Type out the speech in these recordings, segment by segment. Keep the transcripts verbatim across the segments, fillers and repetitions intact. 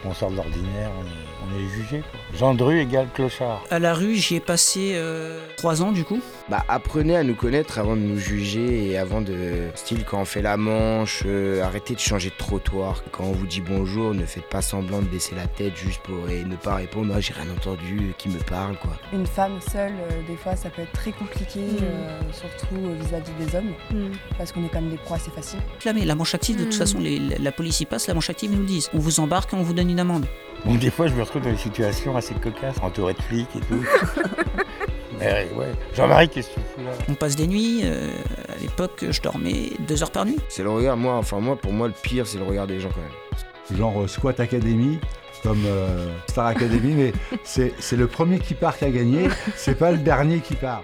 On sort de l'ordinaire, on est, on est jugé. Quoi. Jean de rue égale clochard. À la rue, j'y ai passé euh, trois ans du coup. Bah apprenez à nous connaître avant de nous juger et avant de... Style quand on fait la manche, euh, arrêtez de changer de trottoir. Quand on vous dit bonjour, ne faites pas semblant de baisser la tête juste pour et ne pas répondre. Ah, j'ai rien entendu, euh, qui me parle quoi. Une femme seule, euh, des fois ça peut être très compliqué, mmh. euh, surtout euh, vis-à-vis des hommes, mmh. parce qu'on est quand même des proies assez faciles. Mais la manche active, de toute mmh. façon, les, la police y passe, la manche active, ils nous le disent. On vous embarque et on vous donne une amende. Bon, des fois, je me retrouve dans des situations assez cocasses, entouré de flics et tout. Mais ouais, Jean-Marie, qu'est-ce que tu fous là ? On passe des nuits, euh, à l'époque, je dormais deux heures par nuit. C'est le regard, moi, enfin moi, pour moi, le pire, c'est le regard des gens quand même. Genre euh, Squat Academy, comme euh, Star Academy, mais c'est, c'est le premier qui part qui a gagné, c'est pas le dernier qui part.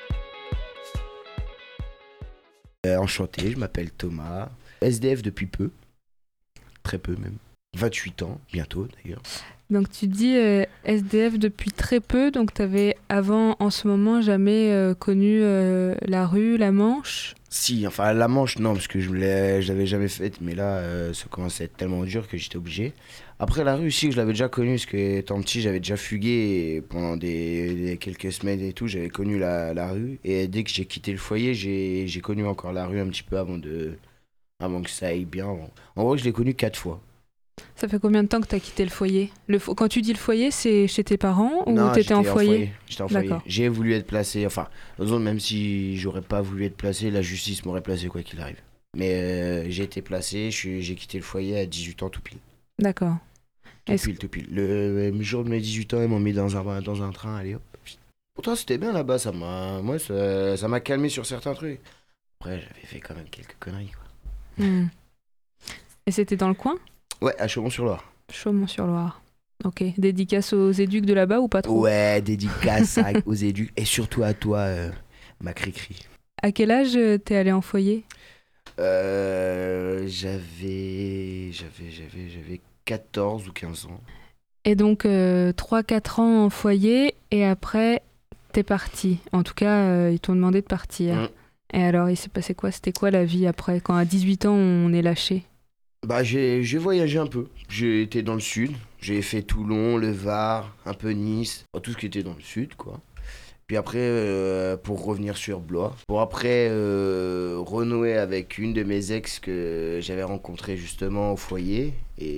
Euh, enchanté, je m'appelle Thomas, S D F depuis peu, très peu même, vingt-huit ans, bientôt d'ailleurs. Donc tu dis euh, S D F depuis très peu, donc tu avais avant, en ce moment, jamais euh, connu euh, la rue, la Manche ? Si, enfin la Manche, non, parce que je ne l'avais jamais faite, mais là, euh, ça commençait à être tellement dur que j'étais obligé. Après la rue aussi, je l'avais déjà connue, parce que étant petit, j'avais déjà fugué, et pendant des, des quelques semaines et tout, j'avais connu la, la rue. Et dès que j'ai quitté le foyer, j'ai, j'ai connu encore la rue un petit peu avant, de, avant que ça aille bien. En vrai, je l'ai connue quatre fois. Ça fait combien de temps que tu as quitté le foyer ? le fo- Quand tu dis le foyer, c'est chez tes parents ou non, tu étais en foyer, en foyer J'étais en foyer. D'accord. J'ai voulu être placé, enfin, même si j'aurais pas voulu être placé, la justice m'aurait placé quoi qu'il arrive. Mais euh, j'ai été placé, je suis, j'ai quitté le foyer à dix-huit ans tout pile. D'accord. Tout Est-ce... pile, tout pile. Le, le jour de mes dix-huit ans, ils m'ont mis dans un, dans un train, allez hop. Pourtant c'était bien là-bas, ça m'a, moi, ça, ça m'a calmé sur certains trucs. Après, j'avais fait quand même quelques conneries quoi. Mmh. Et c'était dans le coin ? Ouais, à Chaumont-sur-Loire. Chaumont-sur-Loire. Ok. Dédicace aux éducs de là-bas ou pas trop ? Ouais, dédicace à, aux éducs et surtout à toi, euh, ma cri-cri. À quel âge t'es allé en foyer ? euh, J'avais, j'avais, j'avais, j'avais quatorze ou quinze ans. Et donc euh, trois quatre ans en foyer et après t'es parti. En tout cas, euh, ils t'ont demandé de partir. Mmh. Et alors, il s'est passé quoi ? C'était quoi la vie après ? Quand à dix-huit ans, on est lâché ? Bah j'ai, j'ai voyagé un peu, j'ai été dans le sud, j'ai fait Toulon, le Var, un peu Nice, tout ce qui était dans le sud quoi. Puis après euh, pour revenir sur Blois, pour après euh, renouer avec une de mes ex que j'avais rencontrée justement au foyer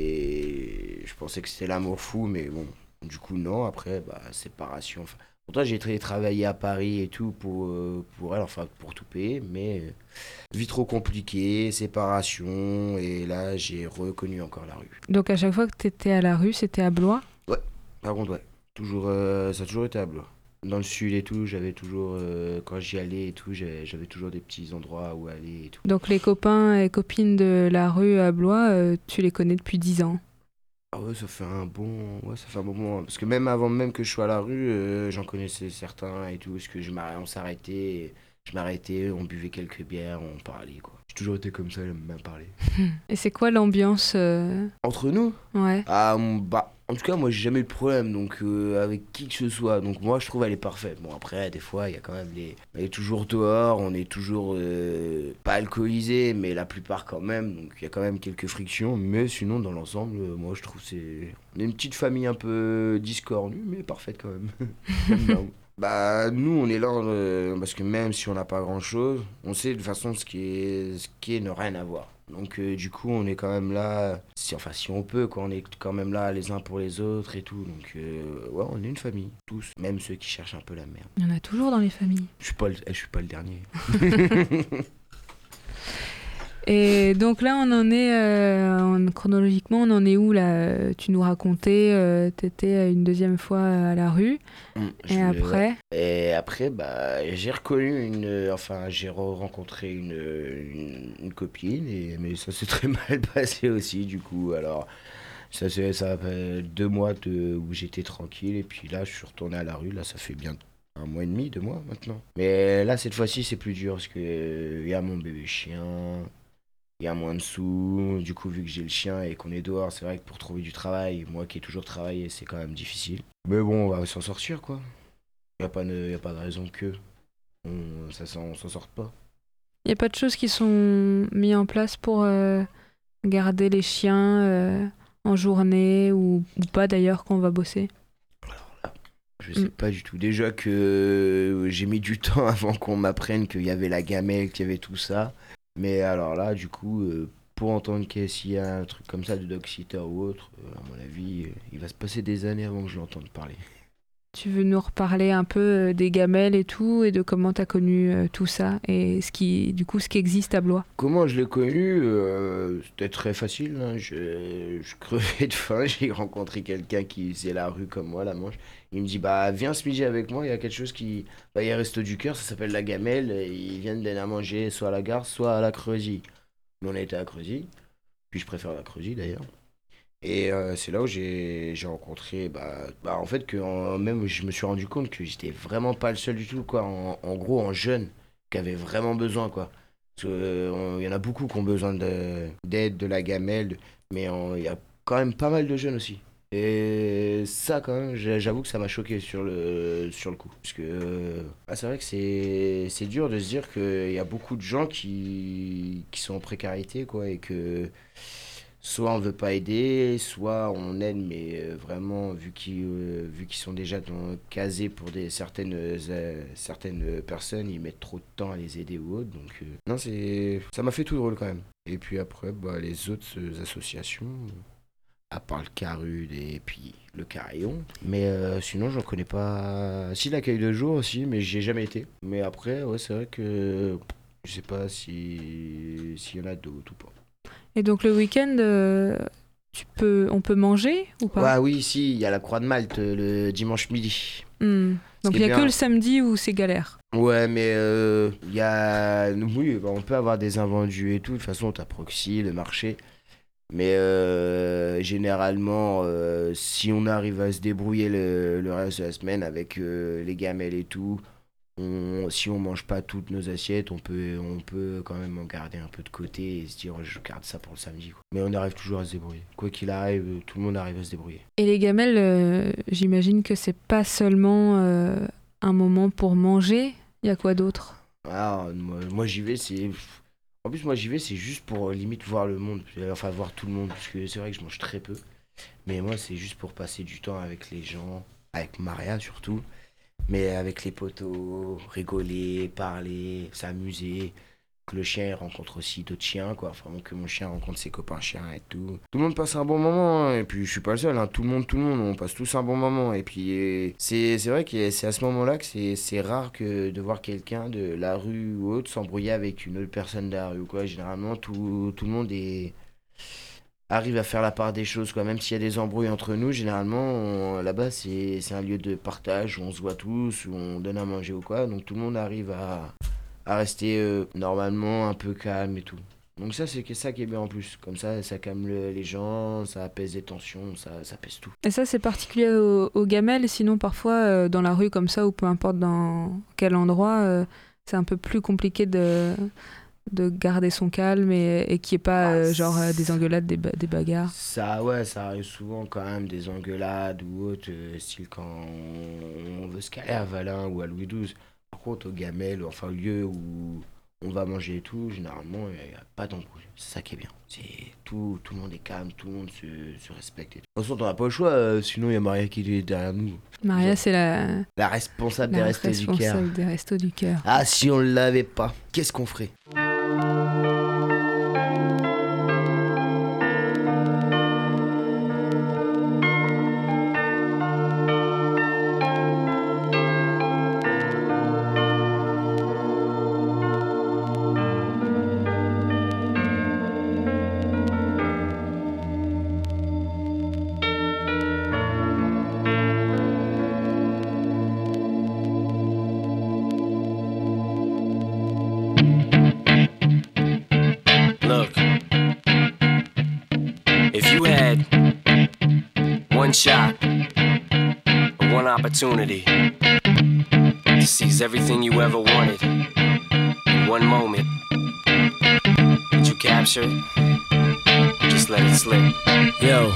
et je pensais que c'était l'amour fou mais bon du coup non, après bah séparation. Enfin, pourtant j'ai tra- travaillé à Paris et tout pour, euh, pour elle, enfin pour tout payer, mais euh, vie trop compliquée, séparation, et là j'ai reconnu encore la rue. Donc à chaque fois que t'étais à la rue, c'était à Blois ? Ouais, par contre ouais, toujours, euh, ça a toujours été à Blois. Dans le sud et tout, j'avais toujours, euh, quand j'y allais et tout, j'avais, j'avais toujours des petits endroits où aller et tout. Donc les copains et copines de la rue à Blois, euh, tu les connais depuis dix ans ? Ah ouais, ça fait un bon, ouais, ça fait un bon moment. Parce que même avant même que je sois à la rue, euh, j'en connaissais certains et tout. Parce que je m'arrêtais, on s'arrêtait, je m'arrêtais, on buvait quelques bières, on parlait quoi. J'ai toujours été comme ça, j'aime bien parler. Et c'est quoi l'ambiance euh... Entre nous ? Ouais. Ah bah, en tout cas, moi j'ai jamais eu de problème donc euh, avec qui que ce soit. Donc moi je trouve elle est parfaite. Bon après, des fois il y a quand même les, on est toujours dehors, on est toujours euh, pas alcoolisé, mais la plupart quand même. Donc il y a quand même quelques frictions, mais sinon dans l'ensemble, euh, moi je trouve c'est, on est une petite famille un peu discordue, mais parfaite quand même. J'aime bien. Bah nous on est là euh, parce que même si on n'a pas grand chose, on sait de toute façon ce qui est, ce qui est ne rien avoir. Donc euh, du coup on est quand même là, si, enfin si on peut quoi, on est quand même là les uns pour les autres et tout. Donc euh, ouais, on est une famille, tous, même ceux qui cherchent un peu la merde. Il y en a toujours dans les familles. Je suis pas le, je suis pas le dernier. Et donc là, on en est, euh, en, chronologiquement, on en est où là ? Tu nous racontais, euh, t'étais une deuxième fois à la rue, mmh, et après Et après, bah, j'ai reconnu une, enfin, j'ai rencontré une, une, une copine, et, mais ça s'est très mal passé aussi, du coup, alors... Ça, c'est, ça fait deux mois de, où j'étais tranquille, et puis là, je suis retourné à la rue, là, ça fait bien un mois et demi, deux mois maintenant. Mais là, cette fois-ci, c'est plus dur, parce qu'il euh, y a mon bébé chien... Il y a moins de sous, du coup vu que j'ai le chien et qu'on est dehors, c'est vrai que pour trouver du travail, moi qui ai toujours travaillé, c'est quand même difficile. Mais bon, on va s'en sortir quoi. Il n'y a pas de, y a pas de raison que on, ça, on s'en sorte pas. Il n'y a pas de choses qui sont mises en place pour euh, garder les chiens euh, en journée ou, ou pas d'ailleurs quand on va bosser? Je sais mm. pas du tout. Déjà que j'ai mis du temps avant qu'on m'apprenne qu'il y avait la gamelle, qu'il y avait tout ça. Mais alors là, du coup, euh, pour entendre qu'il y a un truc comme ça de dog-sitter ou autre, euh, à mon avis, euh, il va se passer des années avant que je l'entende parler. Tu veux nous reparler un peu des gamelles et tout, et de comment tu as connu euh, tout ça, et ce qui, du coup, ce qui existe à Blois? Comment je l'ai connu euh, C'était très facile. Hein. Je, je crevais de faim. J'ai rencontré quelqu'un qui faisait la rue comme moi, la Manche. Il me dit, bah viens ce midi avec moi, il y a quelque chose qui... Bah, il y a un resto du cœur, ça s'appelle la Gamelle. Et ils viennent donner à manger soit à la gare, soit à la Creusie. Nous, on était à Creusie. Puis je préfère la Creusie, d'ailleurs. Et euh, c'est là où j'ai, j'ai rencontré, bah, bah en fait, que en, même je me suis rendu compte que j'étais vraiment pas le seul du tout, quoi. En, en gros, en jeune, qui avait vraiment besoin, quoi. Parce qu'il euh, y en a beaucoup qui ont besoin de, d'aide, de la gamelle, mais il y a quand même pas mal de jeunes aussi. Et ça, quand même, j'avoue que ça m'a choqué sur le, sur le coup. Parce que euh, ah, c'est vrai que c'est, c'est dur de se dire qu'il y a beaucoup de gens qui, qui sont en précarité, quoi, et que... Soit on veut pas aider, soit on aide, mais euh, vraiment, vu qu'ils, euh, vu qu'ils sont déjà dans, casés pour des, certaines, euh, certaines personnes, ils mettent trop de temps à les aider ou autre. Donc, euh, non, c'est, ça m'a fait tout drôle quand même. Et puis après, bah, les autres euh, associations, à part le Carude et puis le Carillon. Mais euh, sinon, j'en connais pas. Si, l'accueil de jour aussi, mais j'y ai jamais été. Mais après, ouais, c'est vrai que je sais pas si, s'il y en a d'autres ou pas. Et donc le week-end, euh, tu peux, on peut manger ou pas? Ouais, oui, si, il y a la Croix de Malte le dimanche midi. Mmh. Donc il n'y a bien... que le samedi où c'est galère. Ouais, mais il euh, y a... Oui, bah, on peut avoir des invendus et tout. De toute façon, t'as Proxy, le marché. Mais euh, généralement, euh, si on arrive à se débrouiller le, le reste de la semaine avec euh, les gamelles et tout... On, si on mange pas toutes nos assiettes, on peut, on peut quand même en garder un peu de côté et se dire je garde ça pour le samedi, quoi. Mais on arrive toujours à se débrouiller. Quoi qu'il arrive, tout le monde arrive à se débrouiller. Et les gamelles, euh, j'imagine que c'est pas seulement euh, un moment pour manger. Il y a quoi d'autre? Ah, moi, moi j'y vais, c'est... En plus moi j'y vais, c'est juste pour euh, limite voir le monde, enfin voir tout le monde, parce que c'est vrai que je mange très peu. Mais moi c'est juste pour passer du temps avec les gens, avec Maria surtout. Mais avec les potos, rigoler, parler, s'amuser, que le chien rencontre aussi d'autres chiens, quoi. Enfin, que mon chien rencontre ses copains chiens et tout. Tout le monde passe un bon moment, hein. Et puis je suis pas le seul, hein. Tout le monde, tout le monde, on passe tous un bon moment. Et puis c'est, c'est vrai que c'est à ce moment-là que c'est, c'est rare que de voir quelqu'un de la rue ou autre s'embrouiller avec une autre personne de la rue, quoi. Généralement, tout, tout le monde est... arrive à faire la part des choses, quoi. Même s'il y a des embrouilles entre nous, généralement, on, là-bas, c'est, c'est un lieu de partage où on se voit tous, où on donne à manger ou quoi. Donc tout le monde arrive à, à rester euh, normalement un peu calme et tout. Donc ça, c'est ça qui est bien en plus. Comme ça, ça calme le, les gens, ça apaise les tensions, ça, ça apaise tout. Et ça, c'est particulier aux, aux gamelles. Sinon, parfois, euh, dans la rue comme ça, ou peu importe dans quel endroit, euh, c'est un peu plus compliqué de... de garder son calme et, et qu'il n'y ait pas euh, genre euh, des engueulades, des, ba- des bagarres. Ça, ouais, ça arrive souvent quand même, des engueulades ou autre, euh, style quand on, on veut se caler à Valin ou à Louis douze. Par contre, au Gamelle, enfin, au lieu où on va manger et tout, généralement, il n'y a pas d'embrouille. C'est ça qui est bien. C'est tout, tout le monde est calme, tout le monde se, se respecte. Et tout. De toute façon, on n'a pas le choix, euh, sinon il y a Maria qui est derrière nous. Maria, c'est la... La responsable la des Restos du Cœur. responsable des Restos du Cœur. Ah, si on ne l'avait pas, qu'est-ce qu'on ferait ? One shot, one opportunity to seize everything you ever wanted in one moment. Did you capture it? Did you just let it slip. Yo.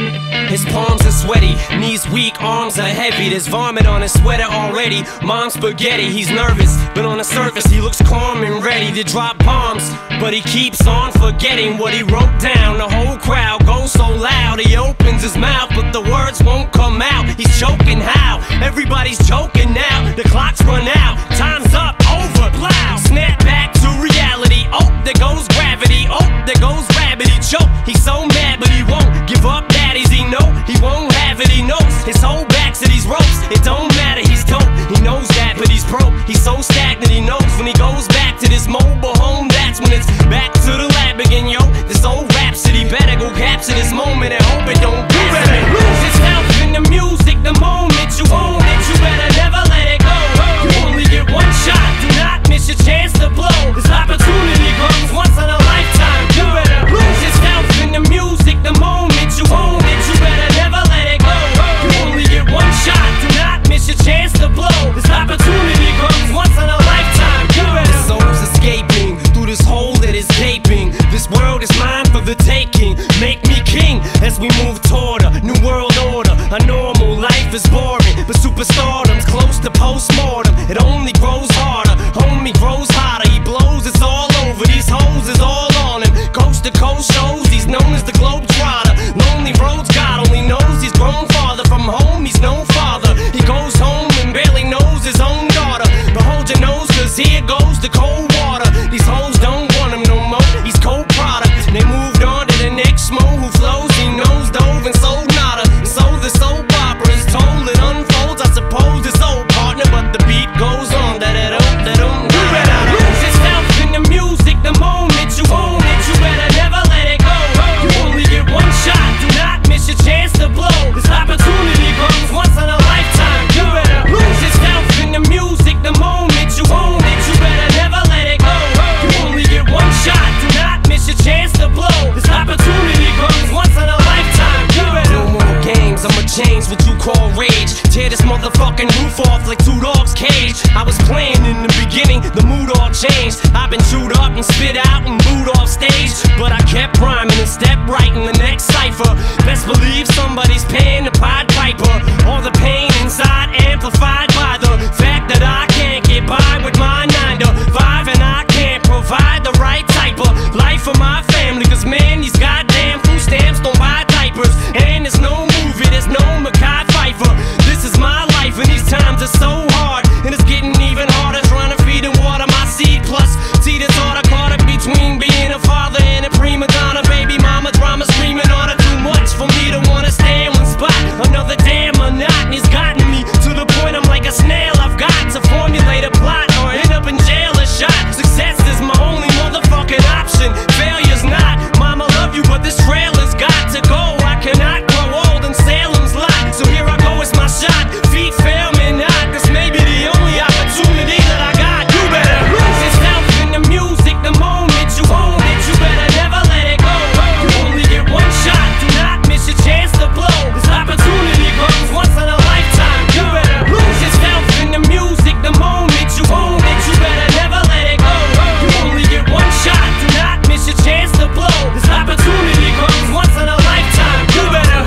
His palms are sweaty, knees weak, arms are heavy. There's vomit on his sweater already. Mom's spaghetti, he's nervous, but on the surface he looks calm and ready to drop bombs. But he keeps on forgetting what he wrote down. The whole crowd goes so loud, he opens his mouth, but the words won't come out. He's choking how? Everybody's choking now. The clock's run out, time's up, over, loud. Snap back to reality, oh, there goes gravity. Oh, there goes rabbit, he choke. He's so mad, but he won't give up. Daddies, he know he won't have it. He knows his whole back to these ropes. It don't matter, he's dope. He knows that, but he's broke. He's so stagnant, he knows when he goes back to this mobile home. That's when it's back to the lab again, yo. This old rhapsody better go capture this moment and hope it don't do it. Lose yourself in the music, the moment you own it. You better never let it go. You only get one shot. Do not miss your chance to blow. This opportunity comes once in a lifetime. You better lose yourself in the music, the moment you own it. You better never let it go. You only get one shot. Do not miss your chance to blow. This opportunity comes once in a lifetime. You better. The soul's escaping through this hole that is gaping. This world is mine for the taking. Make me king as we move toward a new world order. A normal life is boring, but superstardom's close to postmortem. It only grows harder, homie grows hotter. He blows, it's all over. These hoes is all on him. Coast to coast shows, he's known as the Globetrotter. Lonely roads, God only knows he's grown farther from home. He's no father. He goes home and barely knows his own daughter. But hold your nose, cause here goes the cold water. These hoes don't want him no more. He's cold product. They moved on to the next mo who flows. He knows dove and sold nada. And so the soap opera is told. It unfolds. I suppose it's old partner, but the beat goes on. That it don't, that don't. You better lose yourself in the music, the moment you own it. You better never let it go. You only get one shot. Do not miss your chance to blow. This opportunity comes once in a lifetime. You better lose yourself in the music, the moment you own it. You better never let it go. You only get one shot. Do not miss your chance to blow. This opportunity comes once in a lifetime. You better. No more games, I'ma change what you call rage. Tear this motherfucking roof off like two dogs' cage. I was playing in the beginning, the mood all changed. I've been chewed up and spit out and booed off stage, but I kept rhyming and stepped right in the next cipher. Best believe somebody's paying the Pied Piper. All the pain inside amplified by the fact that I can't get by with my nine to five, and I can't provide the right type of life for my family. Cause man, these goddamn food stamps don't buy diapers, and there's no movie, there's no Mackay Pfeiffer. This is my life and these times are so hard, and it's getting even harder trying to feed and water my seed. Plus, see the thought I caught up between being a father and a prima donna. Baby mama drama screaming on her, too much for me to wanna stay in one spot. Another damn monotony's gotten me to the point I'm like a snail. I've got to formulate a plot or end up in jail or shot. Success is my only motherfucking option. Failure's not. Mama love you, but this trailer's got to go. I cannot grow old in Salem's lot, so here I go, it's my shot. Feet fail me not, this may be the only opportunity that I got. You better lose yourself in the music, the moment you own it. You better never let it go. You only get one shot. Do not miss your chance to blow. This opportunity comes once in a lifetime. You better lose yourself in the music, the moment you own it. You better never let it go. You only get one shot. Do not miss your chance to blow. This opportunity comes once in a lifetime. You better.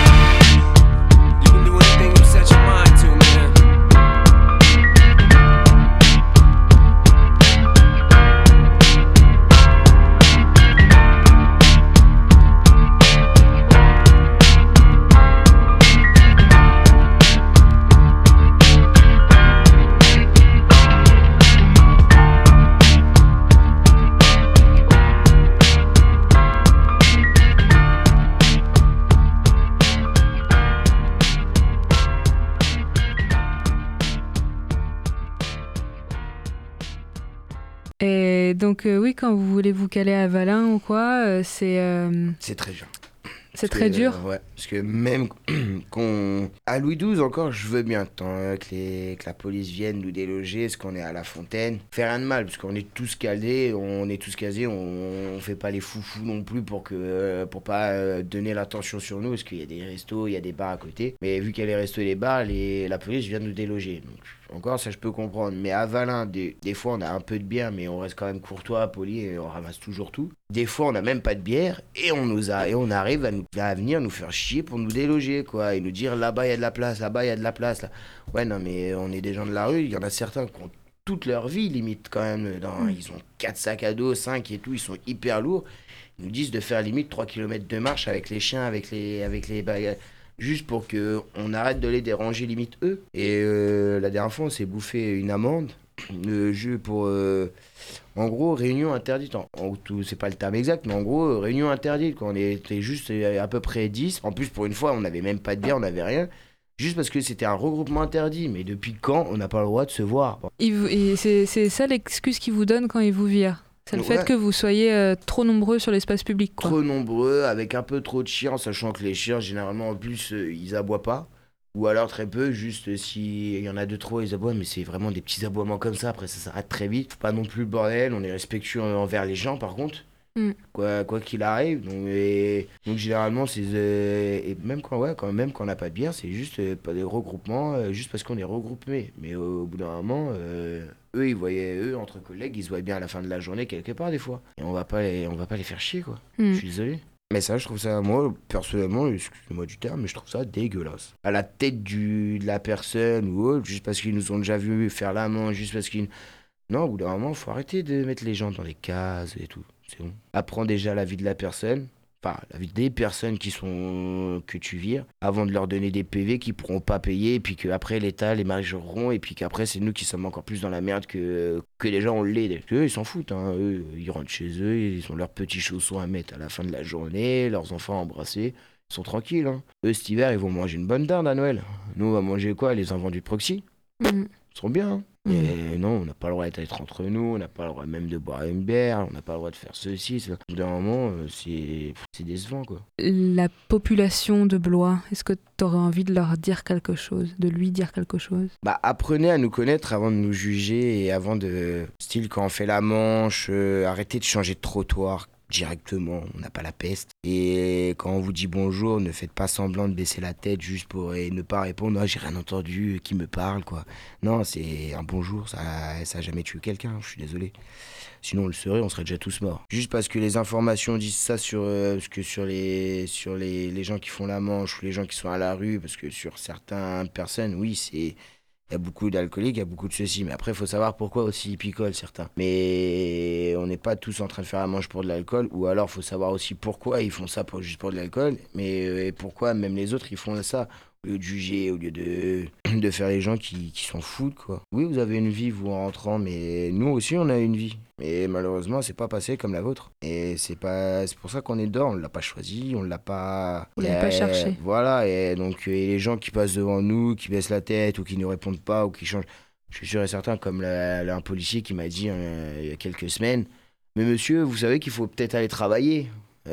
You can do anything you set your mind to, man. Et donc, euh, oui, quand vous voulez vous caler à Valin ou quoi, euh, c'est, euh, C'est très dur. c'est Parce très que, dur. euh, ouais, parce que même qu'on... À Louis douze, encore, je veux bien tant, euh, que, les... que la police vienne nous déloger, parce qu'on est à la fontaine. Faire rien de mal, parce qu'on est tous calés, on est tous casés, on... on fait pas les foufous non plus pour que euh, pour pas euh, donner l'attention sur nous, parce qu'il y a des restos, il y a des bars à côté. Mais vu qu'il y a les restos et les bars, les... la police vient nous déloger. Donc encore ça je peux comprendre. Mais à Valin, des, des fois on a un peu de bière, mais on reste quand même courtois, poli et on ramasse toujours tout. Des fois on n'a même pas de bière et on, nous a, et on arrive à, nous, à venir nous faire chier pour nous déloger, quoi. Et nous dire là-bas il y a de la place, là-bas il y a de la place. Là. Ouais, non, mais on est des gens de la rue, il y en a certains qui ont toute leur vie limite quand même. Dans, ils ont quatre sacs à dos, cinq et tout, ils sont hyper lourds. Ils nous disent de faire limite trois kilomètres de marche avec les chiens, avec les, avec les bagages. Juste pour qu'on arrête de les déranger limite eux. Et euh, la dernière fois, on s'est bouffé une amende. Le jeu pour... Euh, en gros, réunion interdite. En, en, tout, c'est pas le terme exact, mais en gros, réunion interdite. Quand on était juste à peu près dix. En plus, pour une fois, on n'avait même pas de bière, on n'avait rien. Juste parce que c'était un regroupement interdit. Mais depuis quand on n'a pas le droit de se voir? Il vous, et c'est, c'est ça l'excuse qu'ils vous donnent quand ils vous virent? C'est le ouais. fait que vous soyez euh, trop nombreux sur l'espace public, quoi. Trop nombreux, avec un peu trop de chiens, sachant que les chiens, généralement, en plus, euh, ils aboient pas. Ou alors très peu, juste s'il y en a deux, trois, ils aboient, mais c'est vraiment des petits aboiements comme ça. Après, ça s'arrête très vite. Pas non plus le bordel, on est respectueux envers les gens, par contre. Mm. Quoi, quoi qu'il arrive. Donc, et, donc généralement, c'est... Euh, et même quand, ouais, quand, même quand on n'a pas de bière, c'est juste euh, pas des regroupements, euh, juste parce qu'on est regroupés. Mais euh, au bout d'un moment... Euh, eux, ils voyaient, eux, entre collègues, ils se voyaient bien à la fin de la journée, quelque part, des fois. Et on va pas les, on va pas les faire chier, quoi. Mm. Je suis désolé. Mais ça, je trouve ça, moi, personnellement, excusez-moi du terme, mais je trouve ça dégueulasse. À la tête du, de la personne ou autre, juste parce qu'ils nous ont déjà vu faire la main, juste parce qu'ils... Non, au bout d'un moment, il faut arrêter de mettre les gens dans des cases et tout. C'est bon. Apprends déjà la vie de la personne. Enfin, la vie des personnes qui sont que tu vires, avant de leur donner des P V qu'ils pourront pas payer, et puis qu'après l'État les majoreront, et puis qu'après c'est nous qui sommes encore plus dans la merde que, que les gens on l'est. Eux, ils s'en foutent, hein. Eux, ils rentrent chez eux, ils ont leurs petits chaussons à mettre à la fin de la journée, leurs enfants à embrasser, ils sont tranquilles. Hein. Eux, cet hiver, ils vont manger une bonne dinde à Noël. Nous, on va manger quoi? Les enfants du proxy. Mmh. Ils seront bien, hein. Mais non, on n'a pas le droit d'être entre nous, on n'a pas le droit même de boire une bière, on n'a pas le droit de faire ceci. Ça. D'un moment, c'est, c'est décevant, quoi. La population de Blois, est-ce que tu aurais envie de leur dire quelque chose, de lui dire quelque chose? Bah, apprenez à nous connaître avant de nous juger et avant de... Style, quand on fait la manche, euh, arrêtez de changer de trottoir directement, on n'a pas la peste. Et quand on vous dit bonjour, ne faites pas semblant de baisser la tête juste pour et ne pas répondre. Non, j'ai rien entendu, qui me parle, quoi. Non, c'est un bonjour, ça ça a jamais tué quelqu'un, je suis désolé. Sinon on le serait, on serait déjà tous morts. Juste parce que les informations disent ça sur, euh, parce que sur, les, sur les, les gens qui font la manche ou les gens qui sont à la rue, parce que sur certaines personnes, oui, c'est... Il y a beaucoup d'alcooliques, il y a beaucoup de ceci. Mais après, il faut savoir pourquoi aussi ils picolent, certains. Mais on n'est pas tous en train de faire la manche pour de l'alcool. Ou alors, il faut savoir aussi pourquoi ils font ça pour, juste pour de l'alcool. Mais euh, et pourquoi même les autres, ils font ça. Au lieu de juger, au lieu de, de faire les gens qui, qui s'en foutent, quoi. Oui, vous avez une vie, vous, en rentrant. Mais nous aussi, on a une vie. Et malheureusement, c'est pas passé comme la vôtre. Et c'est pas, c'est pour ça qu'on est dehors. On l'a pas choisi, on l'a pas... On l'a pas cherché. Voilà, et donc et les gens qui passent devant nous, qui baissent la tête ou qui ne répondent pas ou qui changent... Je suis sûr et certain, comme la, la, un policier qui m'a dit euh, il y a quelques semaines, « Mais monsieur, vous savez qu'il faut peut-être aller travailler. »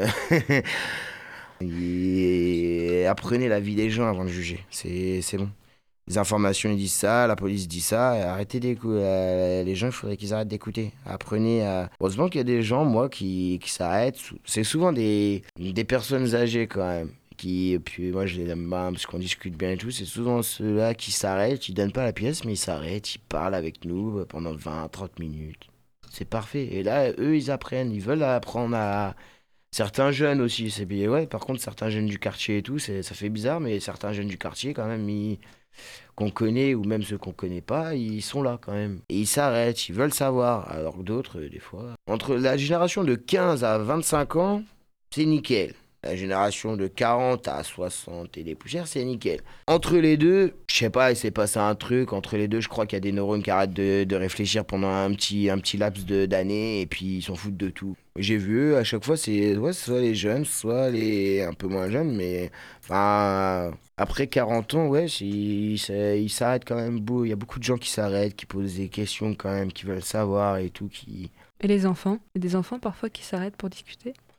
Et apprenez la vie des gens avant de juger. C'est, c'est bon. Les informations ils disent ça, la police dit ça, arrêtez d'écouter. Euh, les gens, il faudrait qu'ils arrêtent d'écouter. Apprenez à... Heureusement qu'il y a des gens, moi, qui, qui s'arrêtent. C'est souvent des, des personnes âgées, quand même. Qui, puis moi, je les aime bien parce qu'on discute bien et tout. C'est souvent ceux-là qui s'arrêtent, ils donnent pas la pièce, mais ils s'arrêtent, ils parlent avec nous pendant vingt à trente minutes. C'est parfait. Et là, eux, ils apprennent. Ils veulent apprendre à... Certains jeunes aussi, c'est bien. Ouais, par contre, certains jeunes du quartier et tout, c'est, ça fait bizarre, mais certains jeunes du quartier, quand même, ils, qu'on connaît ou même ceux qu'on connaît pas, ils sont là quand même. Et ils s'arrêtent, ils veulent savoir. Alors que d'autres, des fois. Entre la génération de quinze à vingt-cinq ans, c'est nickel. La génération de quarante à soixante et des poussières, c'est nickel. Entre les deux, je sais pas, il s'est passé un truc. Entre les deux, je crois qu'il y a des neurones qui arrêtent de, de réfléchir pendant un petit, un petit laps de, d'années et puis ils s'en foutent de tout. J'ai vu, à chaque fois, c'est ouais, soit les jeunes, soit les un peu moins jeunes, mais enfin, après quarante ans, ouais, ils, ils s'arrêtent quand même. Beau. Il y a beaucoup de gens qui s'arrêtent, qui posent des questions quand même, qui veulent savoir et tout. Qui... Et les enfants? Il y a des enfants parfois qui s'arrêtent pour discuter?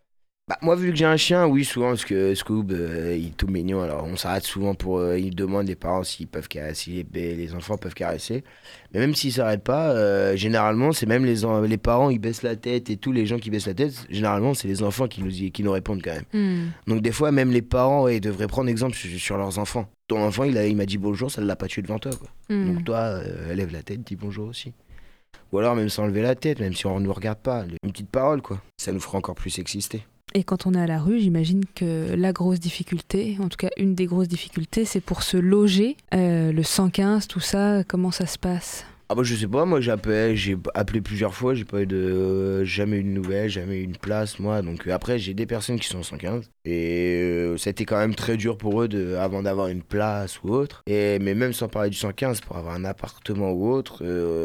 Bah, moi, vu que j'ai un chien, oui, souvent, parce que Scoob, euh, il est tout mignon. Alors, on s'arrête souvent pour. Euh, il demande les parents s'ils peuvent caresser, les, les enfants peuvent caresser. Mais même s'ils s'arrêtent pas, euh, généralement, c'est même les, en- les parents, ils baissent la tête et tous les gens qui baissent la tête, généralement, c'est les enfants qui nous, y- qui nous répondent quand même. Hmm. Donc, des fois, même les parents, ouais, ils devraient prendre exemple sur, sur leurs enfants. Ton enfant, il, a, il m'a dit bonjour, ça ne l'a pas tué devant toi, quoi. Hmm. Donc, toi, euh, lève la tête, dis bonjour aussi. Ou alors, même sans lever la tête, même si on ne nous regarde pas, une petite parole, quoi. Ça nous fera encore plus exister. Et quand on est à la rue, j'imagine que la grosse difficulté, en tout cas une des grosses difficultés, c'est pour se loger. Euh, le cent quinze, tout ça, comment ça se passe ? Ah bah je sais pas, moi j'ai appelé, j'ai appelé plusieurs fois, j'ai pas eu de, euh, jamais eu de nouvelles, jamais eu une place moi, donc euh, après j'ai des personnes qui sont au cent quinze et euh, ça a été quand même très dur pour eux de, avant d'avoir une place ou autre, et, mais même sans parler du cent quinze, pour avoir un appartement ou autre,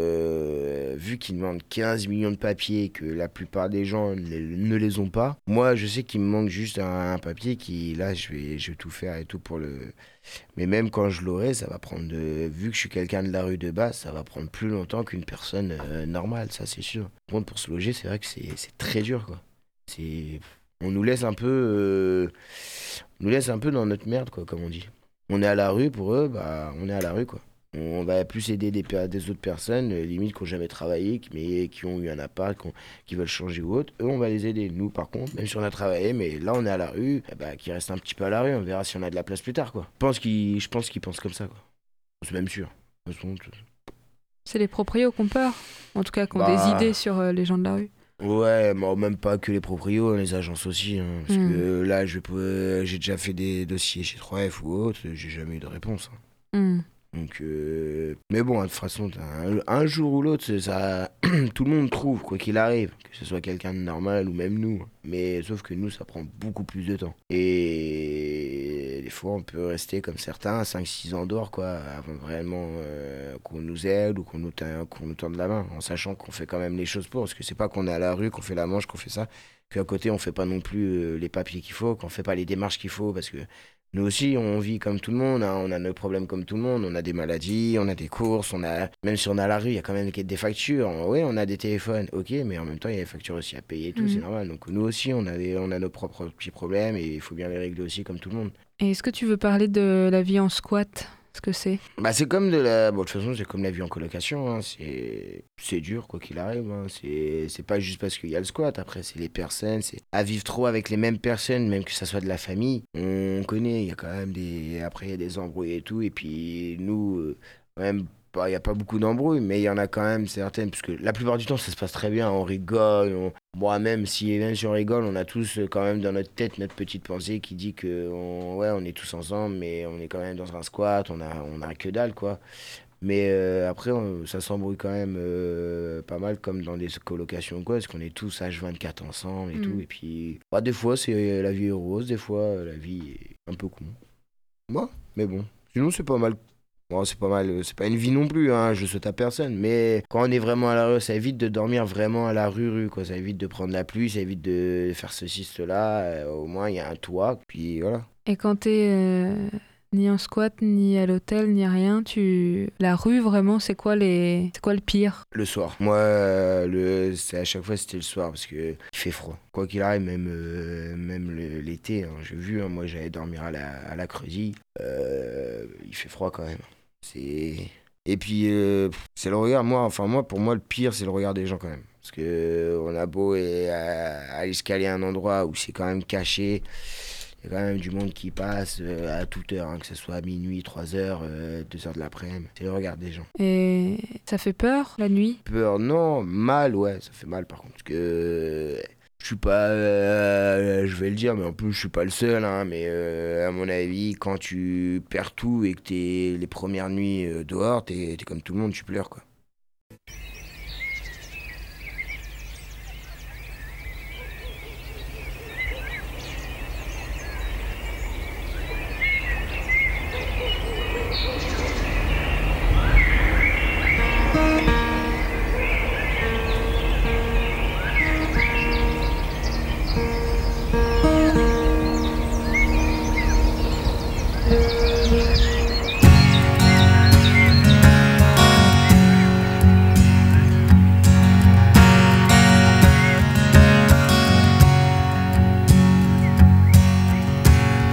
euh, vu qu'ils demandent quinze millions de papiers et que la plupart des gens ne les, ne les ont pas, moi je sais qu'il me manque juste un, un papier qui, là je vais, je vais tout faire et tout pour le... Mais même quand je l'aurai, ça va prendre de... Vu que je suis quelqu'un de la rue de base, ça va prendre plus longtemps qu'une personne euh, normale, ça c'est sûr. Par contre, pour se loger, c'est vrai que c'est, c'est très dur, quoi. C'est... On nous laisse un peu... euh, On nous laisse un peu dans notre merde, quoi, comme on dit. On est à la rue, pour eux, bah, on est à la rue, quoi. On va plus aider des, per- des autres personnes, euh, limite, qui n'ont jamais travaillé, qui- mais qui ont eu un appart, qui, ont- qui veulent changer ou autre. Eux, on va les aider. Nous, par contre, même si on a travaillé, mais là, on est à la rue, eh bah, qui reste un petit peu à la rue. On verra si on a de la place plus tard, quoi. Je pense qu'ils, je pense qu'ils pensent comme ça, quoi. C'est même sûr. De toute façon, t- C'est les proprios qui ont peur, en tout cas qui ont Bah. des idées sur euh, les gens de la rue. Ouais, mais même pas que les proprios, les agences aussi. Hein, parce Mm. que là, je peux, j'ai déjà fait des dossiers chez trois F ou autre, j'ai jamais eu de réponse. hein. Hmm. Donc, euh, mais bon, de toute façon, un, un jour ou l'autre, c'est ça, tout le monde trouve, quoi qu'il arrive, que ce soit quelqu'un de normal ou même nous. Mais sauf que nous, ça prend beaucoup plus de temps. Et des fois, on peut rester comme certains, cinq six ans dehors, quoi, avant vraiment euh, qu'on nous aide ou qu'on nous, te- qu'on nous tende la main, en sachant qu'on fait quand même les choses pour. Parce que c'est pas qu'on est à la rue, qu'on fait la manche, qu'on fait ça, qu'à côté, on fait pas non plus euh, les papiers qu'il faut, qu'on fait pas les démarches qu'il faut, parce que nous aussi, on vit comme tout le monde, hein, on a nos problèmes comme tout le monde, on a des maladies, on a des courses, on a... même si on est à la rue, il y a quand même des factures. Oui, on a des téléphones, ok, mais en même temps, il y a des factures aussi à payer et tout, Mhm. c'est normal. Donc nous aussi, on a, des... on a nos propres petits problèmes et il faut bien les régler aussi comme tout le monde. Et est-ce que tu veux parler de la vie en squat ? Ce que c'est ? Bah, c'est comme de la... Bon, de toute façon, c'est comme la vie en colocation, hein. c'est... c'est dur quoi qu'il arrive, hein. c'est... c'est pas juste parce qu'il y a le squat, après c'est les personnes, c'est à vivre trop avec les mêmes personnes, même que ça soit de la famille, on connaît, il y a quand même des... Après il y a des embrouilles et tout, et puis nous, euh, même il n'y a pas beaucoup d'embrouilles, mais il y en a quand même certaines, parce que la plupart du temps ça se passe très bien, on rigole, on... Bon, même si, même si on rigole, on a tous euh, quand même dans notre tête notre petite pensée qui dit que on, ouais, on est tous ensemble, mais on est quand même dans un squat, on a, on a que dalle, quoi. Mais euh, après, on- ça s'embrouille quand même euh, pas mal, comme dans des colocations, quoi, parce qu'on est tous H vingt-quatre ensemble et Mm. tout. Et puis, bah, des fois, c'est la vie est rose, des fois, euh, la vie est un peu con. Moi, mais bon, sinon, c'est pas mal. Bon, c'est pas mal, euh, c'est pas une vie non plus, hein, je saute à personne, mais quand on est vraiment à la rue, ça évite de dormir vraiment à la rue-rue, quoi, ça évite de prendre la pluie, ça évite de faire ceci, cela, euh, au moins il y a un toit, puis voilà. Et quand t'es euh, ni en squat, ni à l'hôtel, ni rien, tu... La rue, vraiment, c'est quoi, les... c'est quoi le pire ? Le soir. Moi, euh, le... c'est à chaque fois, c'était le soir, parce que il fait froid. Quoi qu'il arrive, même, euh, même le- l'été, hein, j'ai vu, hein, moi j'allais dormir à la, à la Creusie, euh, il fait froid quand même. C'est... Et puis, euh, c'est le regard, moi, enfin moi, pour moi, le pire, c'est le regard des gens quand même. Parce que euh, on a beau et, euh, aller se caler à un endroit où c'est quand même caché, il y a quand même du monde qui passe euh, à toute heure, hein, que ce soit à minuit, trois heures, euh, deux heures de l'après-midi. C'est le regard des gens. Et ça fait peur, la nuit ? Peur, non, mal, ouais, ça fait mal par contre. Parce que euh, je suis pas, euh, je vais le dire, mais en plus je suis pas le seul, hein, mais euh, à mon avis, quand tu perds tout et que t'es les premières nuits euh, dehors, t'es, t'es comme tout le monde, tu pleures, quoi.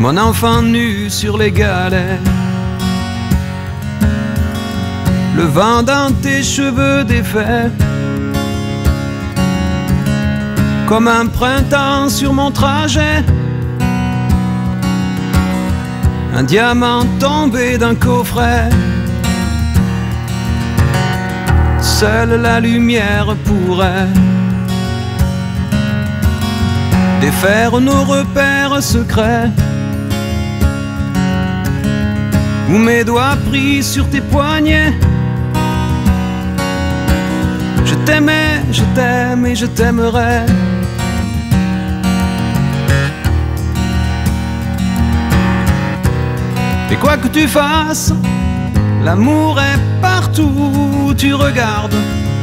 mon enfant nu sur les galets. Le vent dans tes cheveux défaits, comme un printemps sur mon trajet. Un diamant tombé d'un coffret. Seule la lumière pourrait défaire nos repères secrets. Où mes doigts pris sur tes poignets. Je t'aimais, je t'aime et je t'aimerai. Et quoi que tu fasses, l'amour est partout où tu regardes.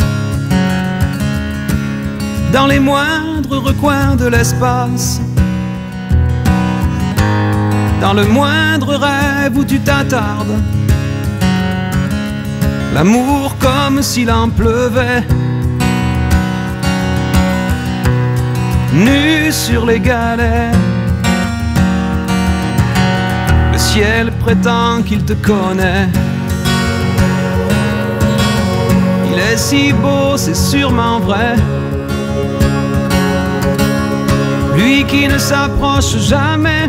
Dans les moindres recoins de l'espace. Dans le moindre rêve où tu t'attardes. L'amour comme s'il en pleuvait. Nu sur les galets. Le ciel prétend qu'il te connaît. Il est si beau, c'est sûrement vrai. Lui qui ne s'approche jamais.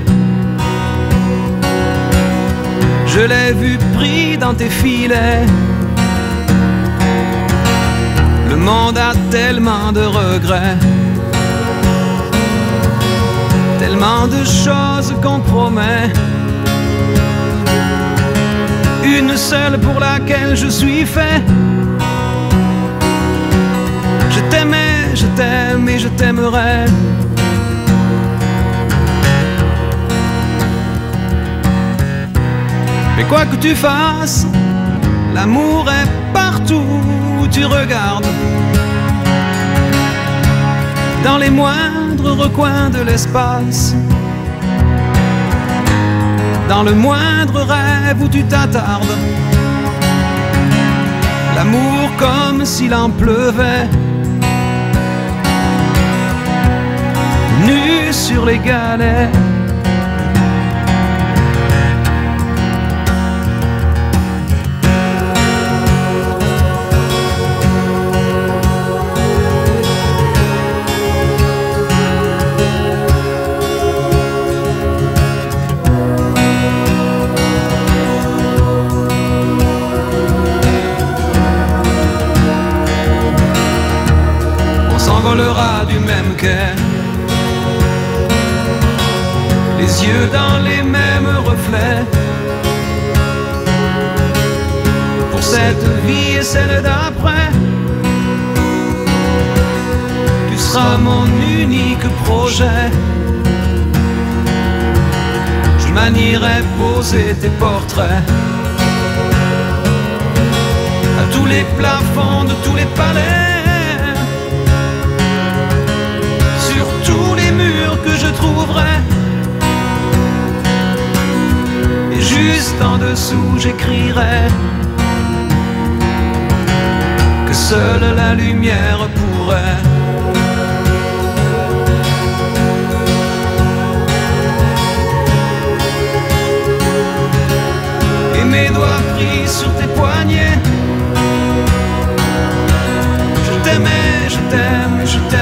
Je l'ai vu pris dans tes filets. Le monde a tellement de regrets. Tellement de choses qu'on promet. Une seule pour laquelle je suis fait. Je t'aimais, je t'aime et je t'aimerai. Mais quoi que tu fasses, l'amour est partout où tu regardes. Dans les moindres recoins de l'espace. Dans le moindre rêve où tu t'attardes. L'amour comme s'il en pleuvait. Nu sur les galets. Du même quai, les yeux dans les mêmes reflets. Pour cette vie et celle d'après, tu seras mon unique projet. Je manierai poser tes portraits à tous les plafonds de tous les palais. Tous les murs que je trouverai. Et juste en dessous j'écrirai que seule la lumière pourrait et mes doigts pris sur tes poignets. Je t'aimais, je t'aime, je t'aime.